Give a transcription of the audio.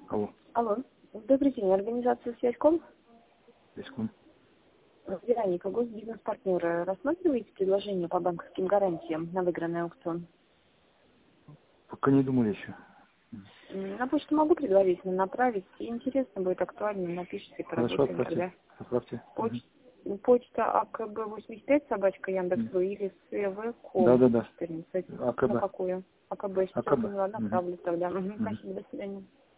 Алло. Алло. Добрый день. Организация «Связьком». Связьком. Вероника, госбизнес-партнеры. Рассматриваете предложение по банковским гарантиям на выигранный аукцион? Пока не думали еще. На почту могу предварительно направить. Интересно будет, актуально, напишите, Хорошо, поработаем тогда. отправьте. Почта АКБ85 собачка Яндекс.ру или СВКом Да. 14. АКБ. На какую? АКБ, сейчас АКБ. поняла, направлю тогда. Спасибо, до свидания.